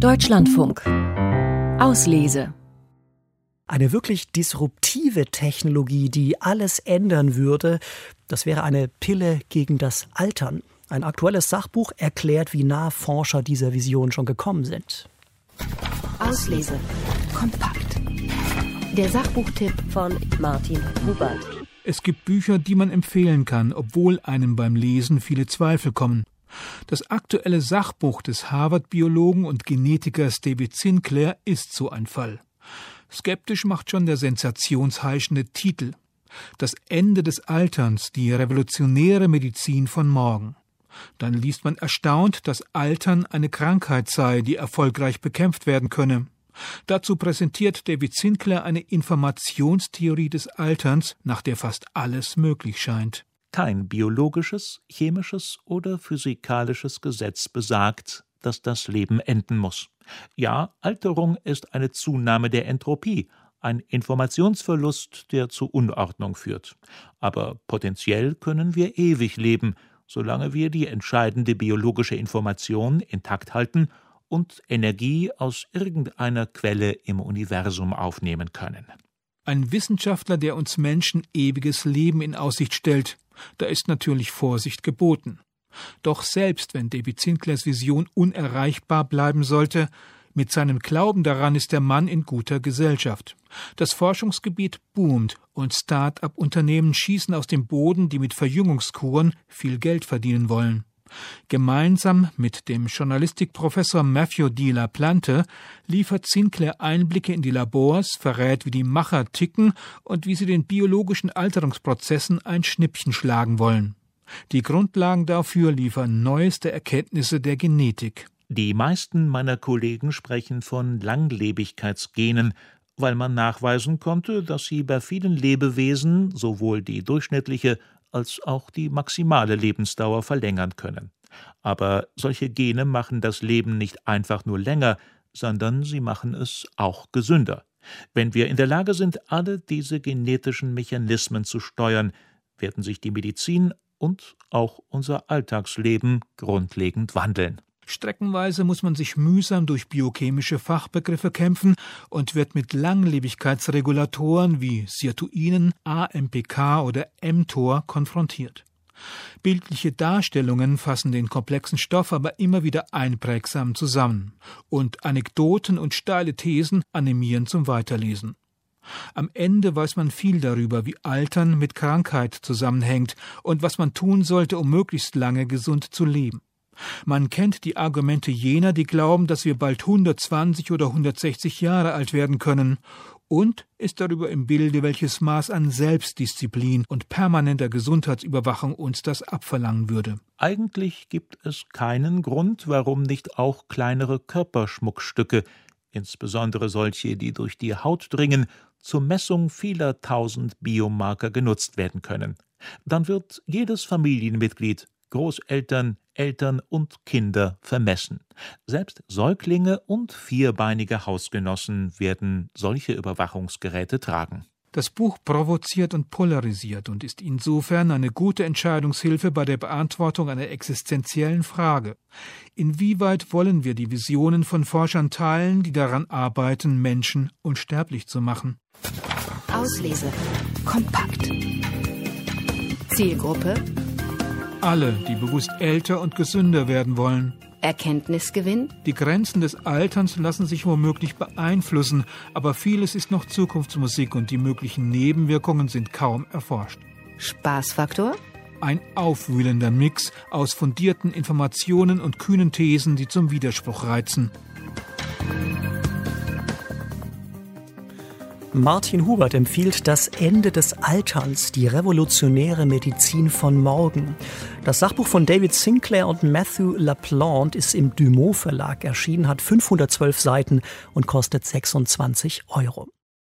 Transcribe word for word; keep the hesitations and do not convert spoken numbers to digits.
Deutschlandfunk. Auslese. Eine wirklich disruptive Technologie, die alles ändern würde, das wäre eine Pille gegen das Altern. Ein aktuelles Sachbuch erklärt, wie nah Forscher dieser Vision schon gekommen sind. Auslese. Kompakt. Der Sachbuchtipp von Martin Hubert. Es gibt Bücher, die man empfehlen kann, obwohl einem beim Lesen viele Zweifel kommen. Das aktuelle Sachbuch des Harvard-Biologen und Genetikers David Sinclair ist so ein Fall. Skeptisch macht schon der sensationsheischende Titel. Das Ende des Alterns, die revolutionäre Medizin von morgen. Dann liest man erstaunt, dass Altern eine Krankheit sei, die erfolgreich bekämpft werden könne. Dazu präsentiert David Sinclair eine Informationstheorie des Alterns, nach der fast alles möglich scheint. Kein biologisches, chemisches oder physikalisches Gesetz besagt, dass das Leben enden muss. Ja, Alterung ist eine Zunahme der Entropie, ein Informationsverlust, der zu Unordnung führt. Aber potenziell können wir ewig leben, solange wir die entscheidende biologische Information intakt halten und Energie aus irgendeiner Quelle im Universum aufnehmen können. Ein Wissenschaftler, der uns Menschen ewiges Leben in Aussicht stellt, da ist natürlich Vorsicht geboten. Doch selbst wenn David Sinclairs Vision unerreichbar bleiben sollte, mit seinem Glauben daran ist der Mann in guter Gesellschaft. Das Forschungsgebiet boomt und Start-up-Unternehmen schießen aus dem Boden, die mit Verjüngungskuren viel Geld verdienen wollen. Gemeinsam mit dem Journalistikprofessor Matthew D. LaPlante liefert Sinclair Einblicke in die Labors, verrät, wie die Macher ticken und wie sie den biologischen Alterungsprozessen ein Schnippchen schlagen wollen. Die Grundlagen dafür liefern neueste Erkenntnisse der Genetik. Die meisten meiner Kollegen sprechen von Langlebigkeitsgenen, weil man nachweisen konnte, dass sie bei vielen Lebewesen sowohl die durchschnittliche als auch die maximale Lebensdauer verlängern können. Aber solche Gene machen das Leben nicht einfach nur länger, sondern sie machen es auch gesünder. Wenn wir in der Lage sind, alle diese genetischen Mechanismen zu steuern, werden sich die Medizin und auch unser Alltagsleben grundlegend wandeln. Streckenweise muss man sich mühsam durch biochemische Fachbegriffe kämpfen und wird mit Langlebigkeitsregulatoren wie Sirtuinen, A M P K oder mTOR konfrontiert. Bildliche Darstellungen fassen den komplexen Stoff aber immer wieder einprägsam zusammen und Anekdoten und steile Thesen animieren zum Weiterlesen. Am Ende weiß man viel darüber, wie Altern mit Krankheit zusammenhängt und was man tun sollte, um möglichst lange gesund zu leben. Man kennt die Argumente jener, die glauben, dass wir bald hundertzwanzig oder hundertsechzig Jahre alt werden können, und ist darüber im Bilde, welches Maß an Selbstdisziplin und permanenter Gesundheitsüberwachung uns das abverlangen würde. Eigentlich gibt es keinen Grund, warum nicht auch kleinere Körperschmuckstücke, insbesondere solche, die durch die Haut dringen, zur Messung vieler tausend Biomarker genutzt werden können. Dann wird jedes Familienmitglied, Großeltern, Eltern und Kinder vermessen. Selbst Säuglinge und vierbeinige Hausgenossen werden solche Überwachungsgeräte tragen. Das Buch provoziert und polarisiert und ist insofern eine gute Entscheidungshilfe bei der Beantwortung einer existenziellen Frage. Inwieweit wollen wir die Visionen von Forschern teilen, die daran arbeiten, Menschen unsterblich zu machen? Auslese. Kompakt. Zielgruppe: alle, die bewusst älter und gesünder werden wollen. Erkenntnisgewinn: Die Grenzen des Alterns lassen sich womöglich beeinflussen, aber vieles ist noch Zukunftsmusik und die möglichen Nebenwirkungen sind kaum erforscht. Spaßfaktor: Ein aufwühlender Mix aus fundierten Informationen und kühnen Thesen, die zum Widerspruch reizen. Martin Hubert empfiehlt Das Ende des Alterns, die revolutionäre Medizin von morgen. Das Sachbuch von David Sinclair und Matthew LaPlante ist im Dumont Verlag erschienen, hat fünfhundertzwölf Seiten und kostet sechsundzwanzig Euro.